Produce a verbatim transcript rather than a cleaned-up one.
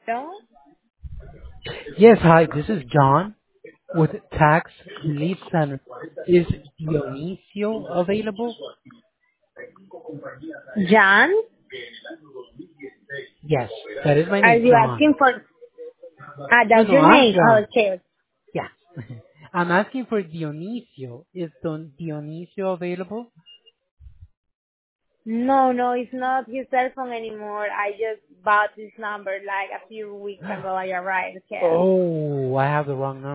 No? Yes, hi, this is John with Tax Relief Center. Is Dionisio available? John? Yes, that is my Are name, you John. asking for... Ah, No, that's no, your I'm name. John. Okay. Yeah. I'm asking for Dionisio. Is Don Dionisio available? No, no, it's not his cell phone anymore. I just bought this number like a few weeks ago. I arrived here. Oh, I have the wrong number.